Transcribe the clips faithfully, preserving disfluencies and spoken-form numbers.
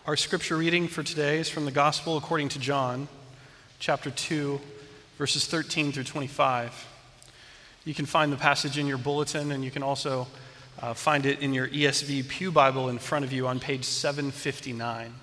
Our scripture reading for today is from the Gospel according to John, chapter two, verses thirteen through twenty-five. You can find the passage in your bulletin, and you can also uh, find it in your E S V Pew Bible in front of you on page seven fifty-nine.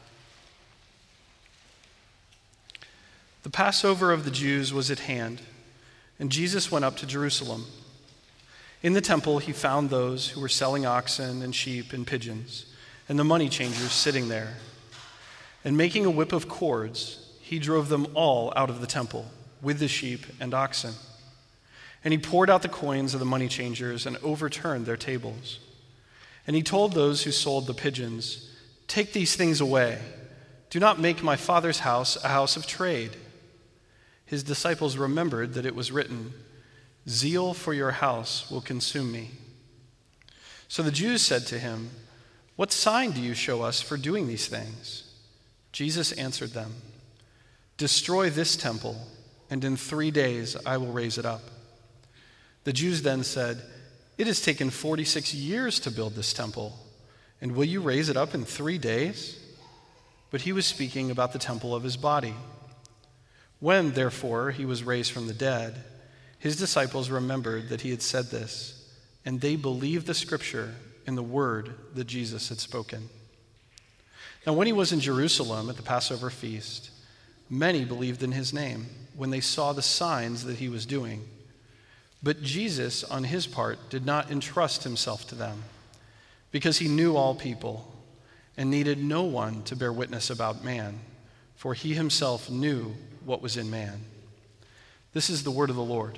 The Passover of the Jews was at hand, and Jesus went up to Jerusalem. In the temple, he found those who were selling oxen and sheep and pigeons, and the money changers sitting there. And making a whip of cords, he drove them all out of the temple with the sheep and oxen. And he poured out the coins of the money changers and overturned their tables. And he told those who sold the pigeons, "Take these things away. Do not make my Father's house a house of trade." His disciples remembered that it was written, "Zeal for your house will consume me." So the Jews said to him, "What sign do you show us for doing these things?" Jesus answered them, "Destroy this temple, and in three days I will raise it up." The Jews then said, "It has taken forty-six years to build this temple, and will you raise it up in three days?" But he was speaking about the temple of his body. When, therefore, he was raised from the dead, his disciples remembered that he had said this, and they believed the scripture and the word that Jesus had spoken. Now, when he was in Jerusalem at the Passover feast, many believed in his name when they saw the signs that he was doing. But Jesus, on his part, did not entrust himself to them, because he knew all people and needed no one to bear witness about man, for he himself knew what was in man. This is the word of the Lord.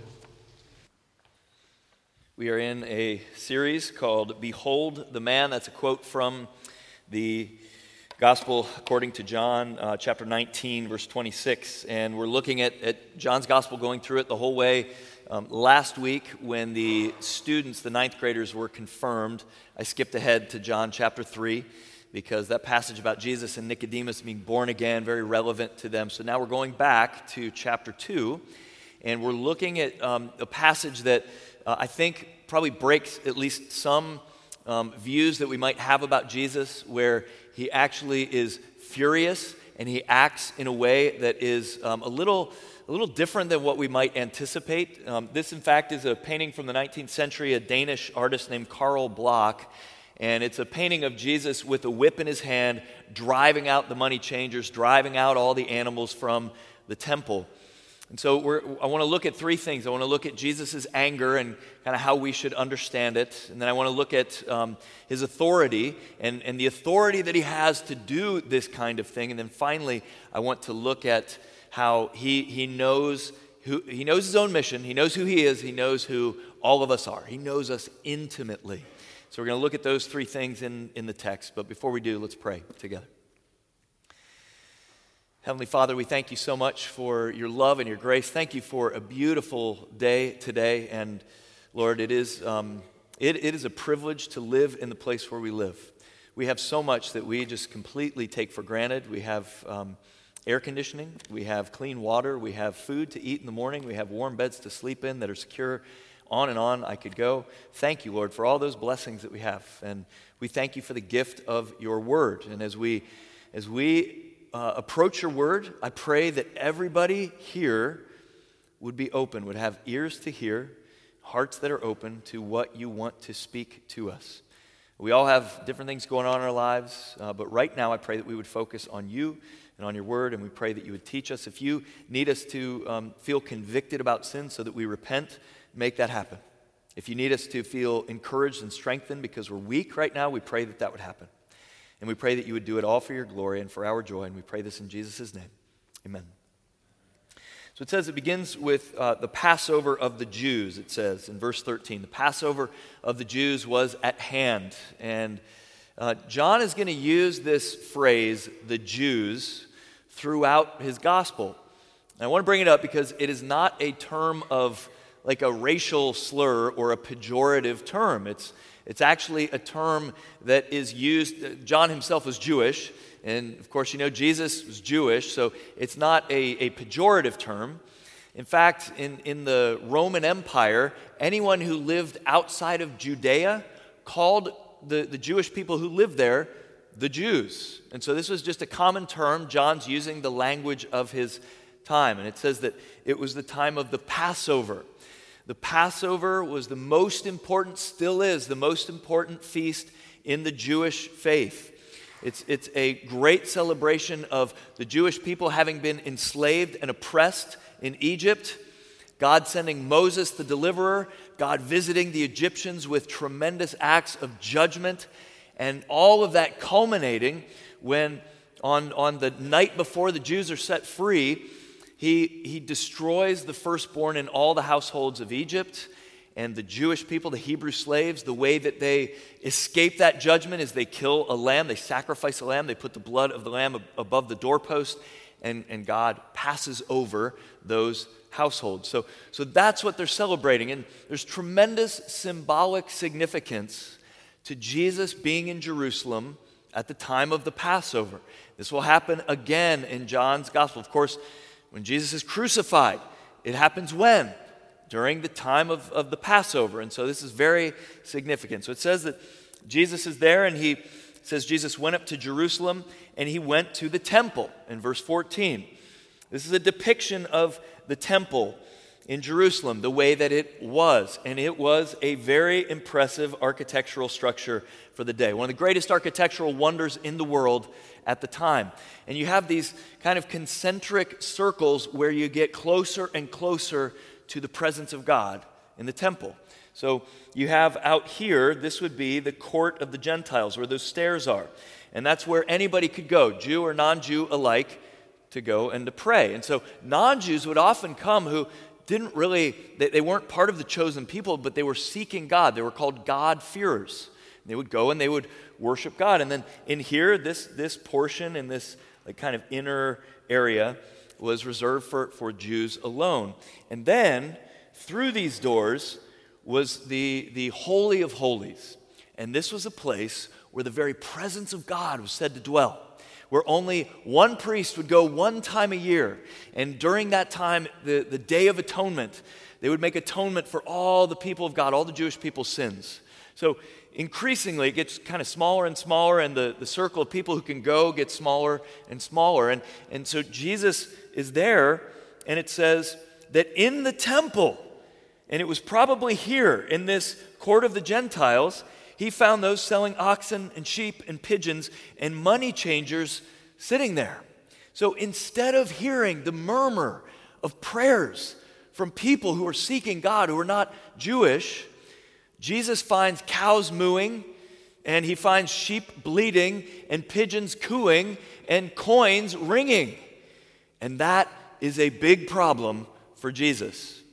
We are in a series called Behold the Man. That's a quote from the Gospel according to John, uh, chapter nineteen, verse twenty-six. And we're looking at, at John's Gospel, going through it the whole way. Um, last week, when the students, the ninth graders, were confirmed, I skipped ahead to John chapter three, because that passage about Jesus and Nicodemus being born again, very relevant to them. So now we're going back to chapter two, and we're looking at um, a passage that uh, I think probably breaks at least some um, views that we might have about Jesus, where he actually is furious and he acts in a way that is um, a little a little different than what we might anticipate. Um, this, in fact, is a painting from the nineteenth century, a Danish artist named Carl Bloch. And it's a painting of Jesus with a whip in his hand, driving out the money changers, driving out all the animals from the temple. And so we're, I want to look at three things. I want to look at Jesus' anger and kind of how we should understand it. And then I want to look at um, his authority and, and the authority that he has to do this kind of thing. And then finally, I want to look at how he, he knows who, he knows his own mission. He knows who he is. He knows who all of us are. He knows us intimately. So we're going to look at those three things in, in the text. But before we do, let's pray together. Heavenly Father, we thank you so much for your love and your grace. Thank you for a beautiful day today. And Lord, it is, um, it, it is a privilege to live in the place where we live. We have so much that we just completely take for granted. We have um, air conditioning. We have clean water. We have food to eat in the morning. We have warm beds to sleep in that are secure. On and on I could go. Thank you, Lord, for all those blessings that we have. And we thank you for the gift of your word. And as we as we uh, approach your word, I pray that everybody here would be open, would have ears to hear, hearts that are open to what you want to speak to us. We all have different things going on in our lives, uh, but right now I pray that we would focus on you and on your word, and we pray that you would teach us. If you need us to um, feel convicted about sin so that we repent, make that happen. If you need us to feel encouraged and strengthened because we're weak right now, we pray that that would happen. And we pray that you would do it all for your glory and for our joy, and we pray this in Jesus' name. Amen. So it says it begins with uh, the Passover of the Jews, it says in verse thirteen. The Passover of the Jews was at hand. And uh, John is going to use this phrase, the Jews, throughout his gospel. And I want to bring it up because it is not a term of like a racial slur or a pejorative term. It's it's actually a term that is used. John himself was Jewish, and of course, you know, Jesus was Jewish, so it's not a, a pejorative term. In fact, in, in the Roman Empire, anyone who lived outside of Judea called the, the Jewish people who lived there the Jews. And so this was just a common term. John's using the language of his time. And it says that it was the time of the Passover. The Passover was the most important, still is, the most important feast in the Jewish faith. It's, it's a great celebration of the Jewish people having been enslaved and oppressed in Egypt, God sending Moses the deliverer, God visiting the Egyptians with tremendous acts of judgment, and all of that culminating when on, on the night before the Jews are set free, he, he destroys the firstborn in all the households of Egypt. And the Jewish people, the Hebrew slaves, the way that they escape that judgment is they kill a lamb, they sacrifice a lamb, they put the blood of the lamb ab- above the doorpost, and, and God passes over those households. So, so that's what they're celebrating. And there's tremendous symbolic significance to Jesus being in Jerusalem at the time of the Passover. This will happen again in John's gospel. Of course, when Jesus is crucified, it happens when? During the time of, of the Passover. And so this is very significant. So it says that Jesus is there, and he says Jesus went up to Jerusalem and he went to the temple in verse fourteen. This is a depiction of the temple in Jerusalem, the way that it was. And it was a very impressive architectural structure for the day. One of the greatest architectural wonders in the world at the time. And you have these kind of concentric circles where you get closer and closer to the presence of God in the temple. So you have out here, this would be the court of the Gentiles, where those stairs are. And that's where anybody could go, Jew or non-Jew alike, to go and to pray. And so non-Jews would often come who didn't really, they, they weren't part of the chosen people, but they were seeking God. They were called God-fearers. They would go and they would worship God. And then in here, this, this portion in this like kind of inner area was reserved for, for Jews alone. And then, through these doors, was the, the Holy of Holies. And this was a place where the very presence of God was said to dwell, where only one priest would go one time a year. And during that time, the, the Day of Atonement, they would make atonement for all the people of God, all the Jewish people's sins. So increasingly, it gets kind of smaller and smaller, and the, the circle of people who can go gets smaller and smaller. And, and so Jesus is there, and it says that in the temple, and it was probably here in this court of the Gentiles, he found those selling oxen and sheep and pigeons and money changers sitting there. So instead of hearing the murmur of prayers from people who are seeking God, who are not Jewish, Jesus finds cows mooing, and he finds sheep bleating, and pigeons cooing, and coins ringing. And that is a big problem for Jesus.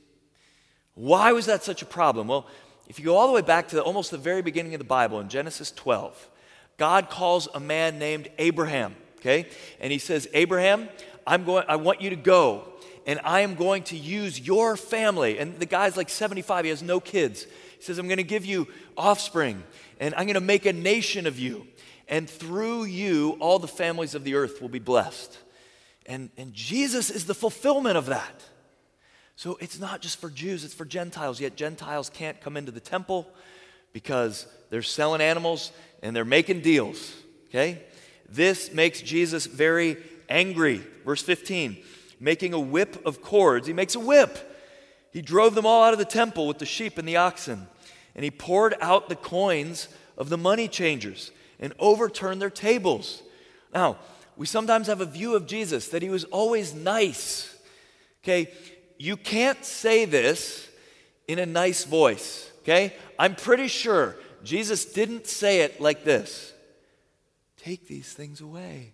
Why was that such a problem? Well, if you go all the way back to the, almost the very beginning of the Bible, in Genesis twelve, God calls a man named Abraham, okay? And he says, Abraham, I'm going, I want you to go, and I am going to use your family. And the guy's like seventy-five, he has no kids. He says, I'm going to give you offspring, and I'm going to make a nation of you. And through you, all the families of the earth will be blessed. And, and Jesus is the fulfillment of that. So it's not just for Jews, it's for Gentiles. Yet Gentiles can't come into the temple because they're selling animals and they're making deals, okay? This makes Jesus very angry. Verse fifteen, making a whip of cords. He makes a whip. He drove them all out of the temple with the sheep and the oxen, and he poured out the coins of the money changers and overturned their tables. Now, we sometimes have a view of Jesus that he was always nice. Okay, you can't say this in a nice voice, okay? I'm pretty sure Jesus didn't say it like this. Take these things away.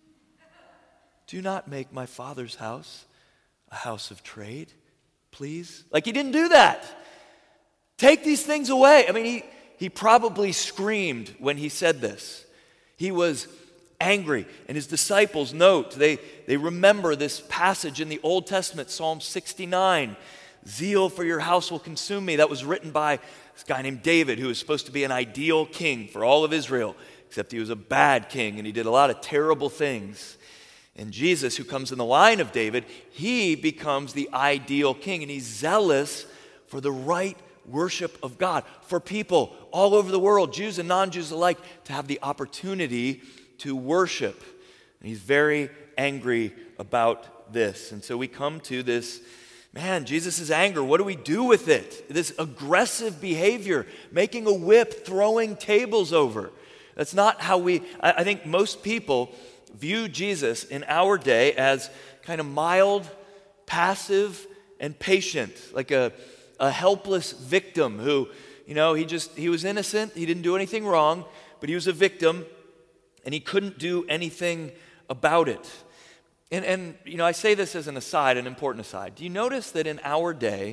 Do not make my Father's house a house of trade, please. Like, he didn't do that. Take these things away. I mean, he, he probably screamed when he said this. He was angry. And his disciples note, they, they remember this passage in the Old Testament, Psalm sixty-nine. Zeal for your house will consume me. That was written by this guy named David, who was supposed to be an ideal king for all of Israel, except he was a bad king and he did a lot of terrible things. And Jesus, who comes in the line of David, he becomes the ideal king, and he's zealous for the right worship of God, for people all over the world, Jews and non-Jews alike, to have the opportunity to worship. And he's very angry about this. And so we come to this, man, Jesus' anger, what do we do with it? This aggressive behavior, making a whip, throwing tables over. That's not how we, I, I think most people view Jesus in our day as kind of mild, passive, and patient, like a, a helpless victim who, you know, he just, he was innocent, he didn't do anything wrong, but he was a victim, and he couldn't do anything about it. And, and, you know, I say this as an aside, an important aside. Do you notice that in our day,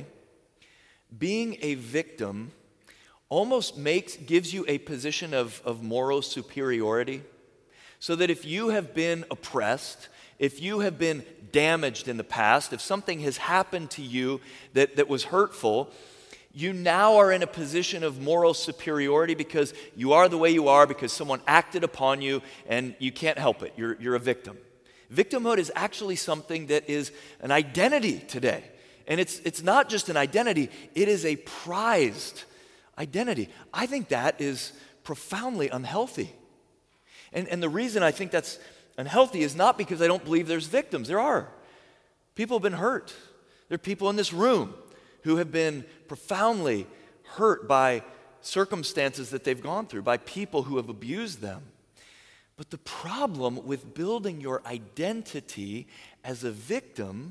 being a victim almost makes, gives you a position of, of moral superiority? So that if you have been oppressed, if you have been damaged in the past, if something has happened to you that, that was hurtful, you now are in a position of moral superiority because you are the way you are because someone acted upon you and you can't help it. You're, you're a victim. Victimhood is actually something that is an identity today. And it's, it's not just an identity, it is a prized identity. I think that is profoundly unhealthy. And, and the reason I think that's unhealthy is not because I don't believe there's victims. There are. People have been hurt. There are people in this room who have been profoundly hurt by circumstances that they've gone through, by people who have abused them. But the problem with building your identity as a victim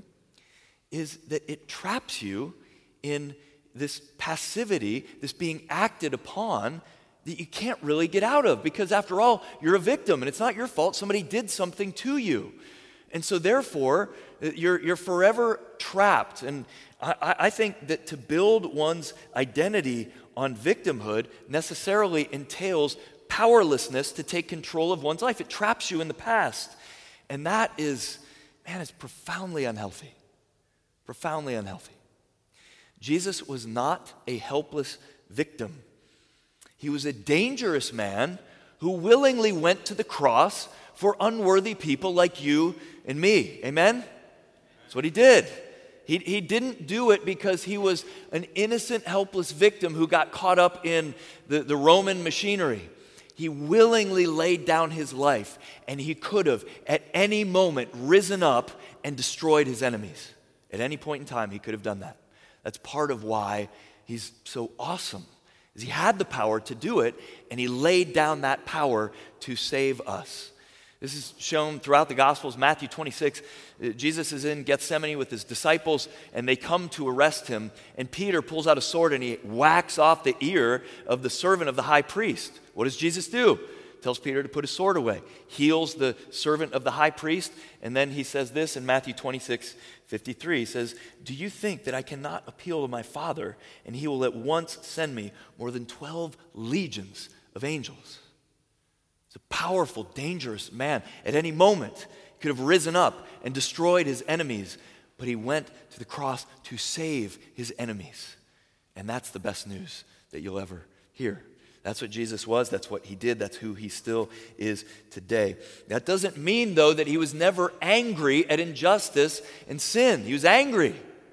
is that it traps you in this passivity, this being acted upon that you can't really get out of, because after all, you're a victim and it's not your fault. Somebody did something to you. And so therefore, you're, you're forever trapped. And I, I think that to build one's identity on victimhood necessarily entails powerlessness to take control of one's life. It traps you in the past. And that is, man, it's profoundly unhealthy. Profoundly unhealthy. Jesus was not a helpless victim. He was a dangerous man who willingly went to the cross for unworthy people like you and me. Amen? That's what he did. He, he didn't do it because he was an innocent, helpless victim who got caught up in the, the Roman machinery. He willingly laid down his life, and he could have at any moment risen up and destroyed his enemies. At any point in time, he could have done that. That's part of why he's so awesome. Is he had the power to do it, and he laid down that power to save us. This is shown throughout the Gospels. Matthew twenty-six, Jesus is in Gethsemane with his disciples, and they come to arrest him. And Peter pulls out a sword, and he whacks off the ear of the servant of the high priest. What does Jesus do? Tells Peter to put his sword away. Heals the servant of the high priest. And then he says this in Matthew twenty-six fifty-three. He says, "Do you think that I cannot appeal to my Father, and he will at once send me more than twelve legions of angels?" It's a powerful, dangerous man. At any moment, he could have risen up and destroyed his enemies, but he went to the cross to save his enemies. And that's the best news that you'll ever hear. That's what Jesus was. That's what he did. That's who he still is today. That doesn't mean, though, that he was never angry at injustice and sin. He was angry.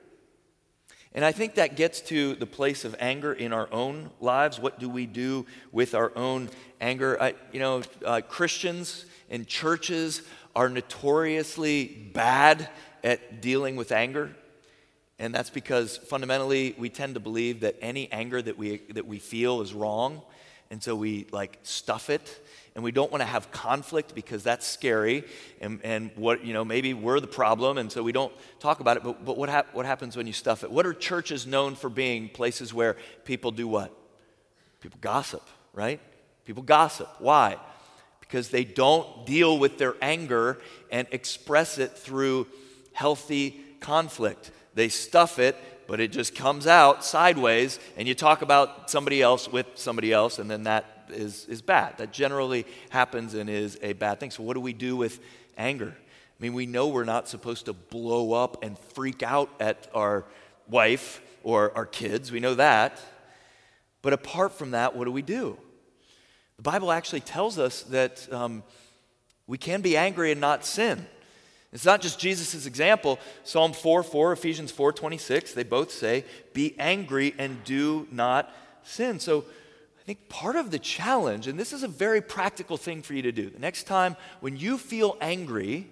And I think that gets to the place of anger in our own lives. What do we do with our own anger? I, you know, uh, Christians and churches are notoriously bad at dealing with anger. And that's because fundamentally we tend to believe that any anger that we that we feel is wrong. And so we like stuff it, and we don't want to have conflict because that's scary, and, and what, you know, maybe we're the problem, and so we don't talk about it. But, but what, hap- what happens when you stuff it? What are churches known for being? Places where people do what? People gossip, right? People gossip. Why? Because they don't deal with their anger and express it through healthy conflict. They stuff it, but it just comes out sideways, and you talk about somebody else with somebody else, and then that is, is bad. That generally happens and is a bad thing. So what do we do with anger? I mean, we know we're not supposed to blow up and freak out at our wife or our kids. We know that. But apart from that, what do we do? The Bible actually tells us that um, we can be angry and not sin. It's not just Jesus' example. Psalm four four, Ephesians four twenty-six, they both say, be angry and do not sin. So I think part of the challenge, and this is a very practical thing for you to do, the next time when you feel angry,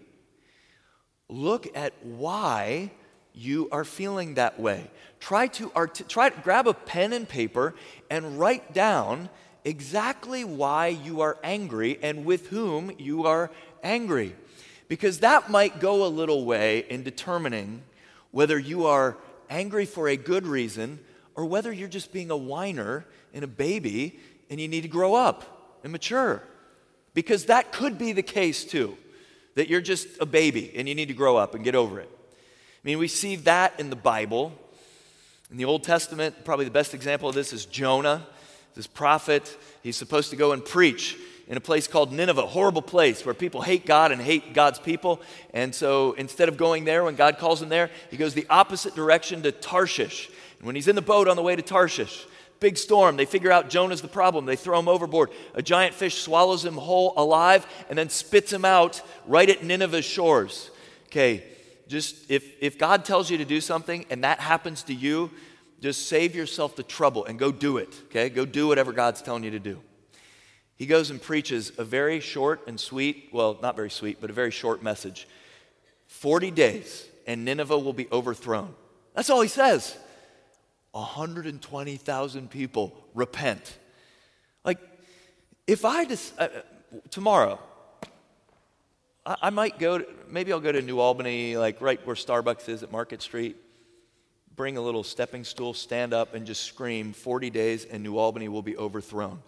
look at why you are feeling that way. Try to art- try to grab a pen and paper and write down exactly why you are angry and with whom you are angry. Because that might go a little way in determining whether you are angry for a good reason or whether you're just being a whiner and a baby and you need to grow up and mature. Because that could be the case too, that you're just a baby and you need to grow up and get over it. I mean, we see that in the Bible. In the Old Testament, probably the best example of this is Jonah, this prophet. He's supposed to go and preach in a place called Nineveh, a horrible place where people hate God and hate God's people. And so instead of going there when God calls him there, he goes the opposite direction to Tarshish. And when he's in the boat on the way to Tarshish, big storm, they figure out Jonah's the problem. They throw him overboard. A giant fish swallows him whole alive and then spits him out right at Nineveh's shores. Okay, just if, if God tells you to do something and that happens to you, just save yourself the trouble and go do it, okay? Go do whatever God's telling you to do. He goes and preaches a very short and sweet, well, not very sweet, but a very short message. forty days and Nineveh will be overthrown. That's all he says. one hundred twenty thousand people repent. Like, if I just, uh, tomorrow, I, I might go, to, maybe I'll go to New Albany, like right where Starbucks is at Market Street, bring a little stepping stool, stand up and just scream, forty days and New Albany will be overthrown.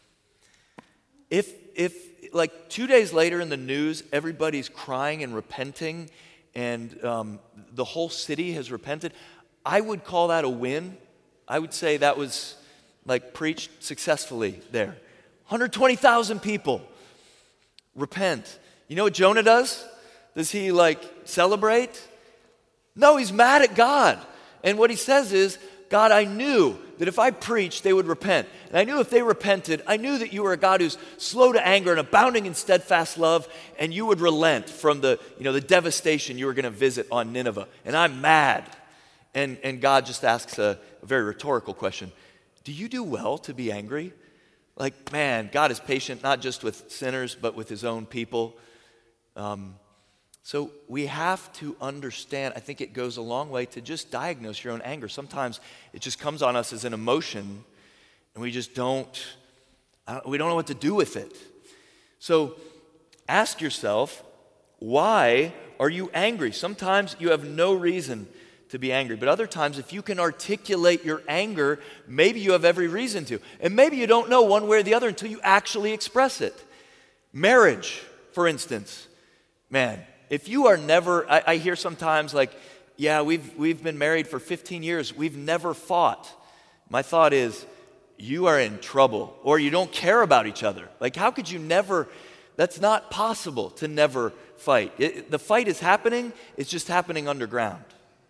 If, if like two days later in the news, everybody's crying and repenting and um, the whole city has repented, I would call that a win. I would say that was like preached successfully there. one hundred twenty thousand people repent. You know what Jonah does? Does he like celebrate? No, he's mad at God. And what he says is, God, I knew that if I preached, they would repent. And I knew if they repented, I knew that you were a God who's slow to anger and abounding in steadfast love, and you would relent from the, you know, the devastation you were going to visit on Nineveh. And I'm mad. And, and God just asks a, a very rhetorical question. Do you do well to be angry? Like, man, God is patient not just with sinners, but with his own people. Um, so we have to understand, I think it goes a long way to just diagnose your own anger. Sometimes it just comes on us as an emotion, and we just don't, I don't we don't know what to do with it. So ask yourself, why are you angry? Sometimes you have no reason to be angry. But other times, if you can articulate your anger, maybe you have every reason to. And maybe you don't know one way or the other until you actually express it. Marriage, for instance. Man, if you are never, I, I hear sometimes like, yeah, we've, we've been married for fifteen years. We've never fought. My thought is, you are in trouble or you don't care about each other. Like, how could you never, that's not possible to never fight. It, the fight is happening, it's just happening underground.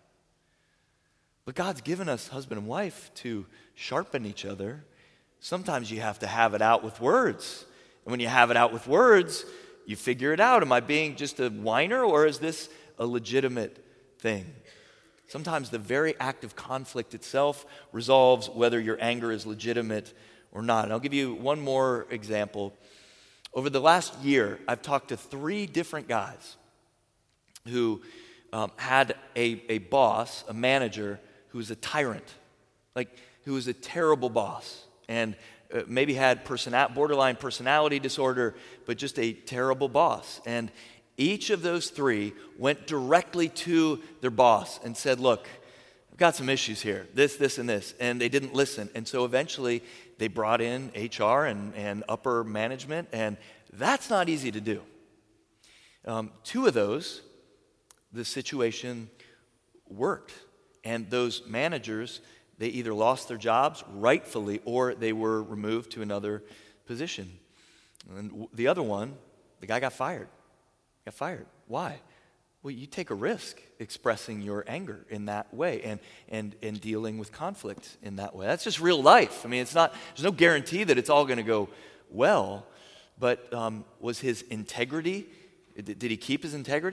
But God's given us husband and wife to sharpen each other. Sometimes you have to have it out with words. And when you have it out with words, you figure it out. Am I being just a whiner or is this a legitimate thing? Sometimes the very act of conflict itself resolves whether your anger is legitimate or not. And I'll give you one more example. Over the last year, I've talked to three different guys who um, had a, a boss, a manager, who was a tyrant, like who was a terrible boss, and uh, maybe had persona- borderline personality disorder, but just a terrible boss. And each of those three went directly to their boss and said, look, I've got some issues here, this, this, and this, and they didn't listen. And so eventually they brought in H R and, and upper management, and that's not easy to do. Um, two of those, the situation worked. And those managers, they either lost their jobs rightfully or they were removed to another position. And the other one, the guy got fired. Got fired. Why? Well, you take a risk expressing your anger in that way and, and, and dealing with conflict in that way. That's just real life. I mean, it's not, there's no guarantee that it's all going to go well, but um, was his integrity, did, did he keep his integrity?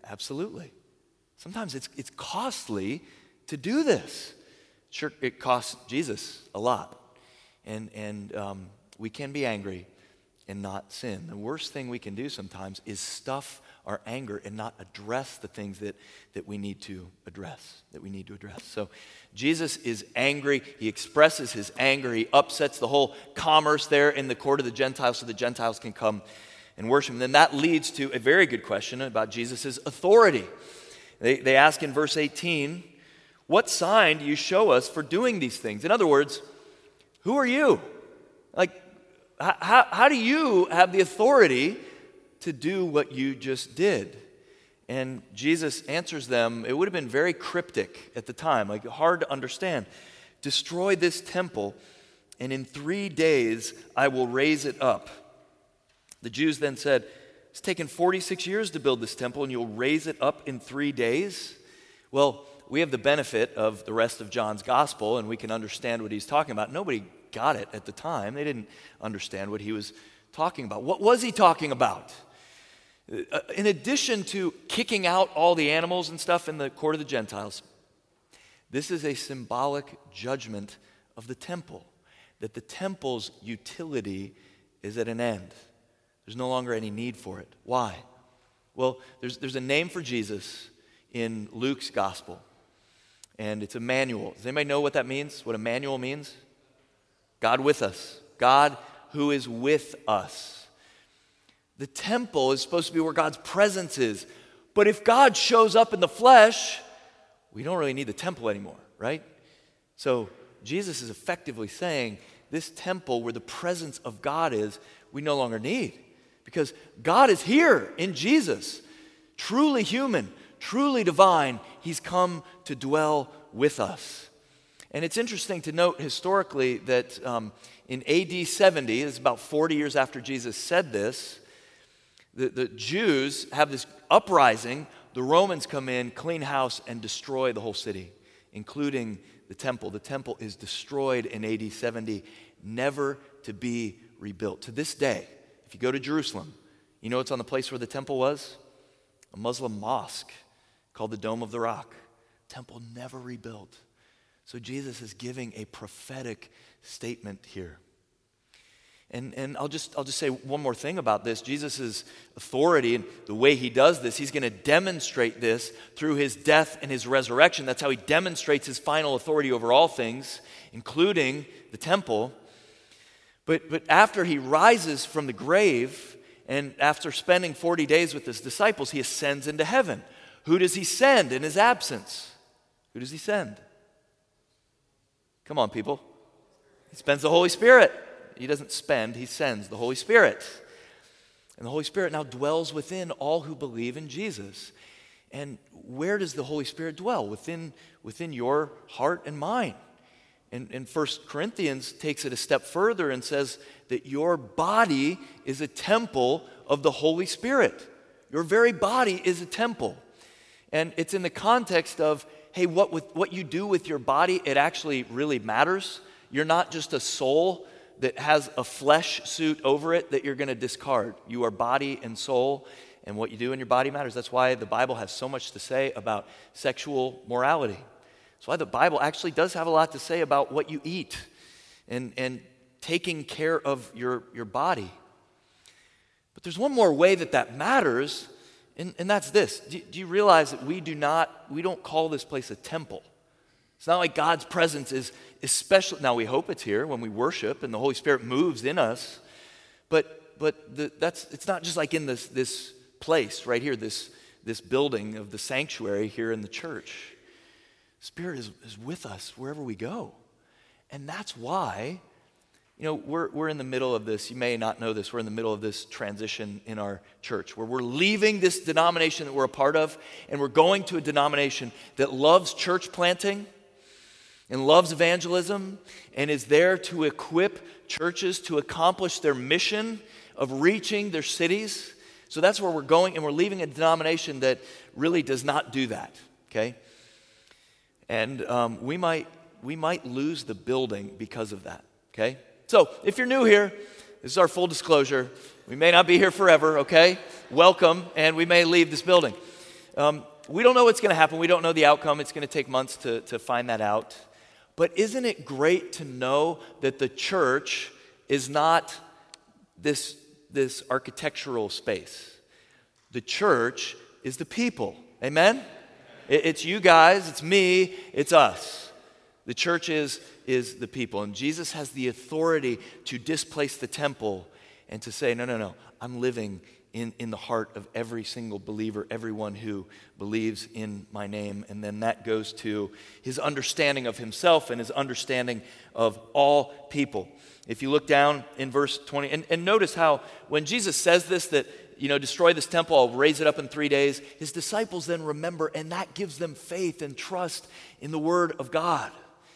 Absolutely. Sometimes it's, it's costly to do this. Sure, it costs Jesus a lot. And, and um, we can be angry and not sin. The worst thing we can do sometimes is stuff our anger and not address the things that, that we need to address, that we need to address. So Jesus is angry. He expresses his anger. He upsets the whole commerce there in the court of the Gentiles so the Gentiles can come and worship him. Then that leads to a very good question about Jesus' authority. They, they ask in verse eighteen, what sign do you show us for doing these things? In other words, who are you? Like, how, how do you have the authority to do what you just did? And Jesus answers them. It would have been very cryptic at the time, like hard to understand. Destroy this temple, and in three days I will raise it up. The Jews then said, it's taken forty-six years to build this temple, and you'll raise it up in three days? Well, we have the benefit of the rest of John's gospel, and we can understand what he's talking about. Nobody got it at the time. They didn't understand what he was talking about. What was he talking about? In addition to kicking out all the animals and stuff in the court of the Gentiles, this is a symbolic judgment of the temple, that the temple's utility is at an end. There's no longer any need for it. Why? Well, there's, there's a name for Jesus in Luke's gospel, and it's Emmanuel. Does anybody know what that means, what Emmanuel means? God with us. God who is with us. The temple is supposed to be where God's presence is. But if God shows up in the flesh, we don't really need the temple anymore, right? So Jesus is effectively saying this temple where the presence of God is, we no longer need. Because God is here in Jesus, truly human, truly divine. He's come to dwell with us. And it's interesting to note historically that um, in A D seventy, it's about forty years after Jesus said this, the, the Jews have this uprising. The Romans come in, clean house, and destroy the whole city, including the temple. The temple is destroyed in A D seventy, never to be rebuilt. To this day, if you go to Jerusalem, you know what's on the place where the temple was? A Muslim mosque called the Dome of the Rock. Temple never rebuilt. So Jesus is giving a prophetic statement here. And, and I'll just I'll just say one more thing about this. Jesus' authority and the way he does this, he's going to demonstrate this through his death and his resurrection. That's how he demonstrates his final authority over all things, including the temple. But, but after he rises from the grave, and after spending forty days with his disciples, he ascends into heaven. Who does he send in his absence? Who does he send? Come on, people. He spends the Holy Spirit. He doesn't spend, he sends the Holy Spirit. And the Holy Spirit now dwells within all who believe in Jesus. And where does the Holy Spirit dwell? Within, within your heart and mind. And, and First Corinthians takes it a step further and says that your body is a temple of the Holy Spirit. Your very body is a temple. And it's in the context of, hey, what, with, what you do with your body, it actually really matters. You're not just a soul that has a flesh suit over it that you're going to discard. You are body and soul, and what you do in your body matters. That's why the Bible has so much to say about sexual morality. That's why the Bible actually does have a lot to say about what you eat and, and taking care of your, your body. But there's one more way that that matters, and, and that's this. Do, do you realize that we do not, we don't call this place a temple? It's not like God's presence is especially, now we hope it's here when we worship and the Holy Spirit moves in us, but but the, that's it's not just like in this this place right here, this, this building of the sanctuary here in the church. Spirit is, is with us wherever we go. And that's why, you know, we're, we're in the middle of this, you may not know this, we're in the middle of this transition in our church where we're leaving this denomination that we're a part of and we're going to a denomination that loves church planting and loves evangelism and is there to equip churches to accomplish their mission of reaching their cities. So that's where we're going, and we're leaving a denomination that really does not do that, okay? And um, we might we might lose the building because of that, okay? So if you're new here, this is our full disclosure. We may not be here forever, okay? Welcome, and we may leave this building. um, we don't know what's going to happen. We don't know the outcome. It's going to take months to, to find that out. But isn't it great to know that the church is not this, this architectural space? The church is the people. Amen? It, it's you guys, it's me, it's us. The church is, is the people. And Jesus has the authority to displace the temple and to say, no, no, no, I'm living in, in the heart of every single believer, everyone who believes in my name. And then that goes to his understanding of himself and his understanding of all people. If you look down in verse twenty, and, and notice how when Jesus says this, that, you know, destroy this temple, I'll raise it up in three days, his disciples then remember, and that gives them faith and trust in the word of God.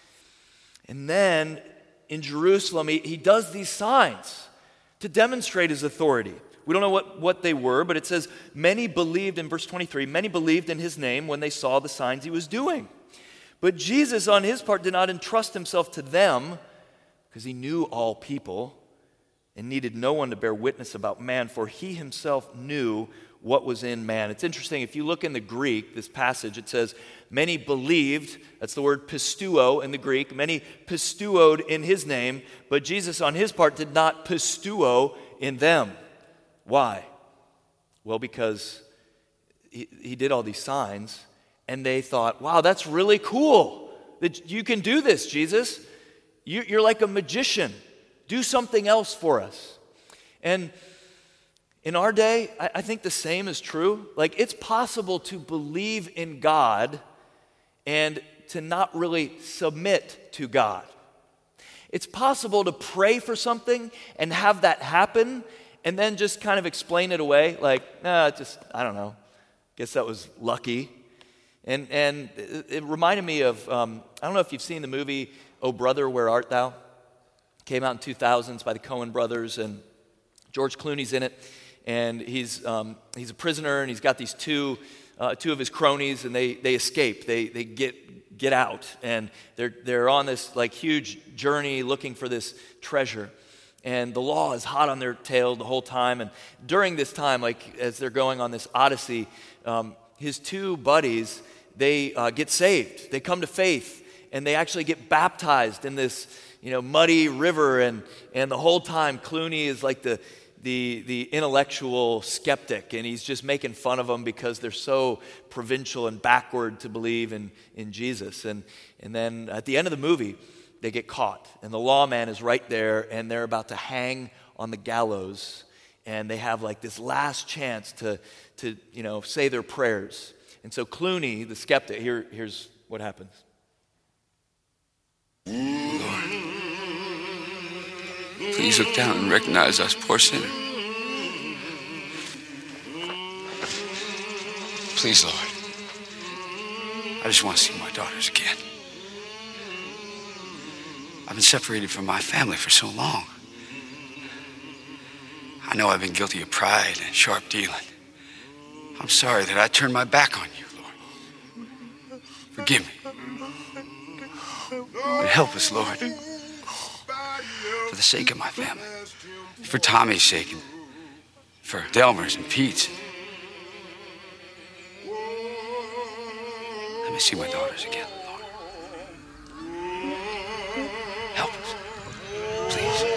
And then in Jerusalem, he, he does these signs to demonstrate his authority. We don't know what, what they were, but it says, many believed, in verse twenty-three, many believed in his name when they saw the signs he was doing. But Jesus, on his part, did not entrust himself to them because he knew all people and needed no one to bear witness about man, for he himself knew what was in man. It's interesting, if you look in the Greek, this passage, it says, many believed, that's the word pisteuo in the Greek, many pisteuoed in his name, but Jesus on his part did not pisteuo in them. Why? Well, because he, he did all these signs, and they thought, wow, that's really cool that you can do this, Jesus. You, you're like a magician. Do something else for us. And in our day, I, I think the same is true. Like, it's possible to believe in God and to not really submit to God. It's possible to pray for something and have that happen and then just kind of explain it away, like, nah, just, I don't know, guess that was lucky. And and it, it reminded me of, um, I don't know if you've seen the movie, Oh Brother, Where Art Thou? Came out in two thousands by the Coen brothers, and George Clooney's in it, and he's um, he's a prisoner, and he's got these two uh, two of his cronies, and they they escape, they they get get out, and they're they're on this like huge journey looking for this treasure. And the law is hot on their tail the whole time. And during this time, like as they're going on this odyssey, um, his two buddies, they uh, get saved. They come to faith, and they actually get baptized in this, you know, muddy river. And and the whole time, Clooney is like the the the intellectual skeptic, and he's just making fun of them because they're so provincial and backward to believe in in Jesus. And and then at the end of the movie, they get caught, and the lawman is right there, and they're about to hang on the gallows, and they have like this last chance to, to you know, say their prayers. And so Clooney, the skeptic, here, here's what happens. Lord, please look down and recognize us poor sinners. Please, Lord, I just want to see my daughters again. I've been separated from my family for so long. I know I've been guilty of pride and sharp dealing. I'm sorry that I turned my back on you, Lord. Forgive me. But help us, Lord. For the sake of my family. For Tommy's sake. And for Delmer's and Pete's. Let me see my daughters again. Help us, please.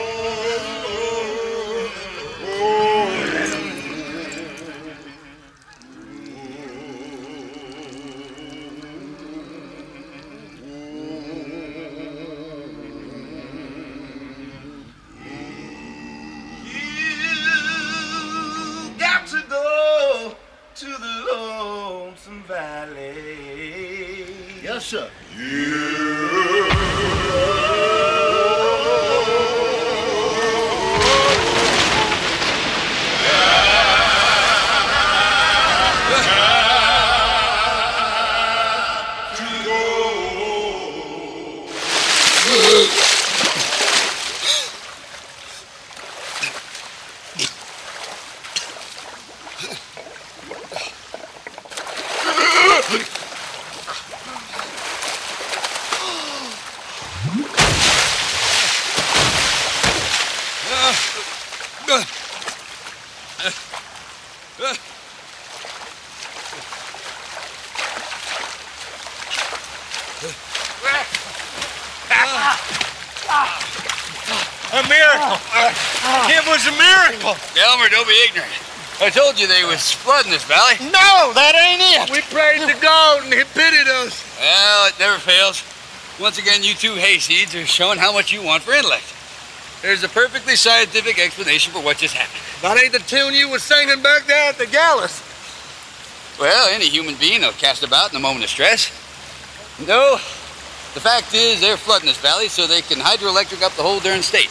You got to go to the Lonesome Valley. Yes, sir. You. miracle. It was a miracle. Elmer, don't be ignorant. I told you they was flood in this valley. No, that ain't it. We prayed to God and he pitied us. Well, it never fails. Once again, you two hayseeds are showing how much you want for intellect. There's a perfectly scientific explanation for what just happened. That ain't the tune you was singing back there at the gallows. Well, any human being will cast about in a moment of stress. No, the fact is they're flooding this valley so they can hydroelectric up the whole darn state.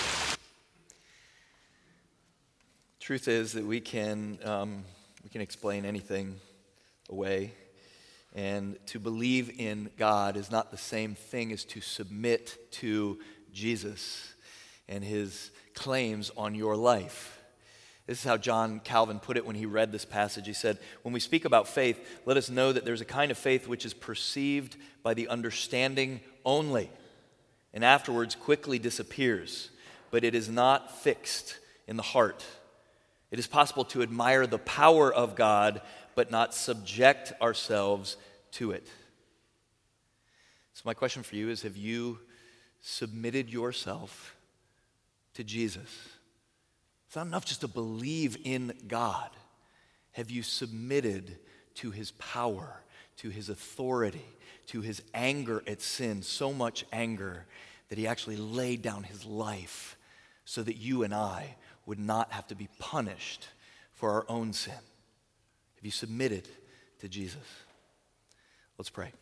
Truth is that we can um, we can explain anything away, and to believe in God is not the same thing as to submit to Jesus and his claims on your life. This is how John Calvin put it when he read this passage. He said, when we speak about faith, let us know that there's a kind of faith which is perceived by the understanding only, and afterwards quickly disappears, but it is not fixed in the heart. It is possible to admire the power of God, but not subject ourselves to it. So my question for you is, have you submitted yourself to Jesus? It's not enough just to believe in God. Have you submitted to his power, to his authority, to his anger at sin, so much anger that he actually laid down his life so that you and I would not have to be punished for our own sin? Have you submitted to Jesus? Let's pray.